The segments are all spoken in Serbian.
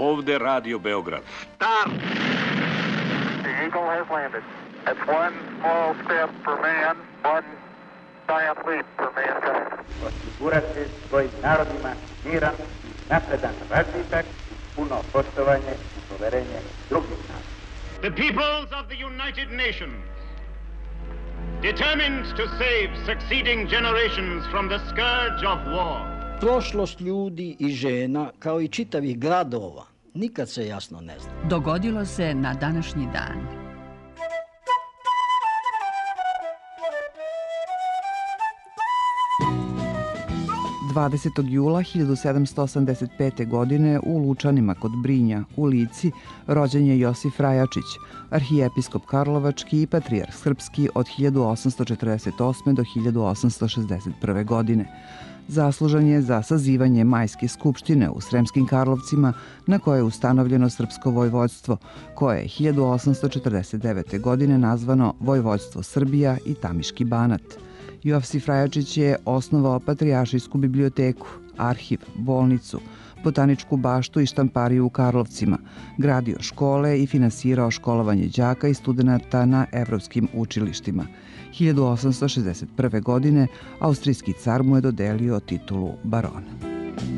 Ovde Radio Beograd. Start! The Eagle has landed. That's one small step for man, one giant leap for mankind. Osigurati svojim narodima miran, napredan razvitak, puno poštovanje i poverenje drugih naroda. The peoples of the United Nations, determined to save succeeding generations from the scourge of war. Prošlost ljudi i žena, kao i čitavih gradova, nikad se jasno ne zna. Dogodilo se na današnji dan. 20. jula 1785. godine u Lučanima kod Brinja u Lici rođen je Josif Rajačić, arhijepiskop Karlovački i patrijarh srpski od 1848. do 1861. godine. Zaslužan je za sazivanje Majske skupštine u Sremskim Karlovcima na koje je ustanovljeno srpsko vojvodstvo, koje je 1849. godine nazvano Vojvodstvo Srbija i Tamiški Banat. Josif Rajačić je osnovao Patrijaršijsku biblioteku, arhiv, bolnicu, botaničku baštu i štampariju u Karlovcima, gradio škole i finansirao školovanje đaka i studenata na evropskim učilištima. 1861. godine austrijski car mu je dodelio titulu barona.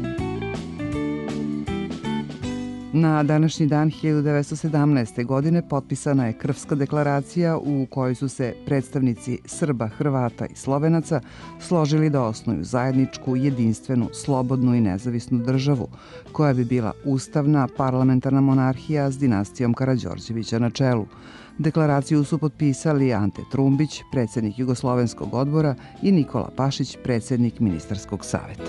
Na današnji dan 1917. godine potpisana je Krfska deklaracija u kojoj su se predstavnici Srba, Hrvata i Slovenaca složili da osnuju zajedničku, jedinstvenu, slobodnu i nezavisnu državu, koja bi bila ustavna parlamentarna monarhija s dinastijom Karađorđevića na čelu. Deklaraciju su potpisali Ante Trumbić, predsjednik Jugoslovenskog odbora, i Nikola Pašić, predsjednik Ministarskog saveta.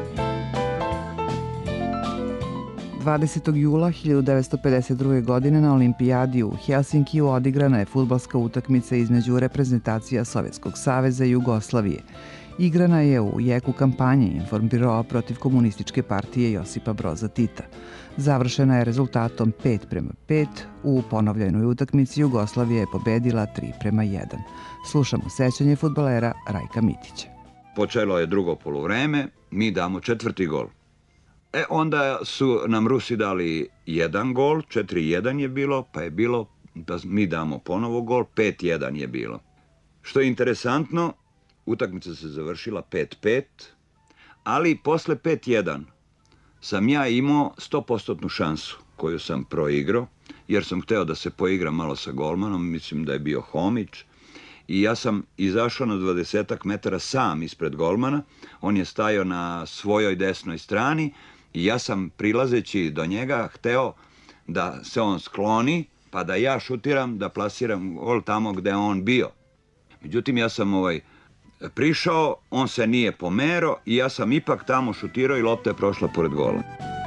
20. jula 1952. godine na Olimpijadi u Helsinkiju odigrana je fudbalska utakmica između reprezentacija Sovjetskog saveza i Jugoslavije. Igrana je u jeku kampanje Informbiroa protiv komunističke partije Josipa Broza Tita. Završena je rezultatom 5:5. U ponovljenoj utakmici Jugoslavija je pobedila 3:1. Slušamo sećanje fudbalera Rajka Mitića. Počelo je drugo poluvreme, mi damo četvrti gol. Onda su nam Rusi dali jedan gol, 4:1 je bilo, pa je bilo, da mi damo ponovo gol, 5:1 je bilo. Što je interesantno, utakmica se završila 5:5, ali posle 5:1 sam ja imao 100% šansu koju sam proigrao, jer sam hteo da se poigram malo sa golmanom, mislim da je bio Homić, i ja sam izašao na 20 metara sam ispred golmana, on je stajao na svojoj desnoj strani i ja sam prilazeći do njega hteo da se on skloni, pa da ja šutiram, da plasiram gol tamo gde on bio. Međutim, ja sam prišao, on se nije pomerao i ja sam ipak tamo šutirao i lopta je prošla pored gola.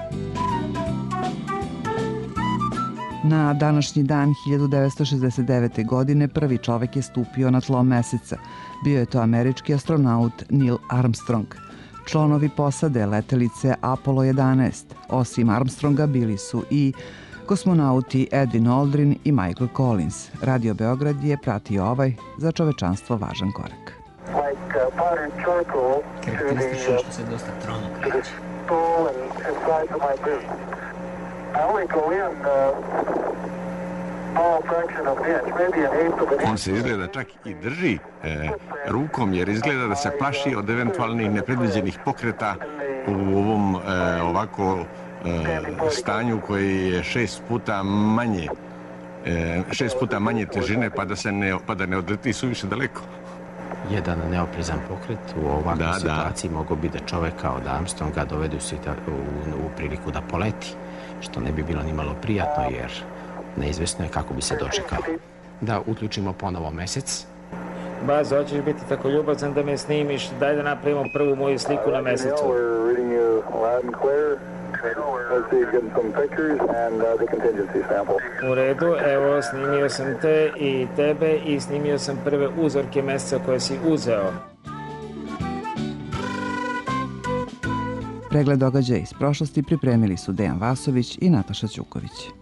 Na današnji dan 1969. godine prvi čovek je stupio na tlo meseca. Bio je to američki astronaut Neil Armstrong. Članovi posade letelice Apollo 11. Osim Armstronga bili su i kosmonauti Edwin Aldrin i Michael Collins. Radio Beograd je pratio ovaj za čovečanstvo važan korak. Karakteristično što se dosta trono kreće. On se izgleda čak i drži rukom, jer izgleda da se plaši od eventualnih nepredviđenih pokreta u ovom ovako stanju koji je 6 puta manje težine, pa da ne odleti suviše daleko. Jedan neoprezan pokret u ovakvoj situaciji mogao bi da čoveka od Armstronga dovede u priliku da poleti, što ne bi bilo ni malo prijatno, jer neizvesno je kako bi se dočekalo. Da uključimo ponovo mesec. Bazo, hoćeš biti tako ljubazan da me snimiš? Daj da napravimo prvu moju sliku na mesecu. U redu, evo, snimio sam te i tebe i snimio sam prve uzorke meseca koje si uzeo. Pregled događaja iz prošlosti pripremili su Dejan Vasović i Nataša Ćuković.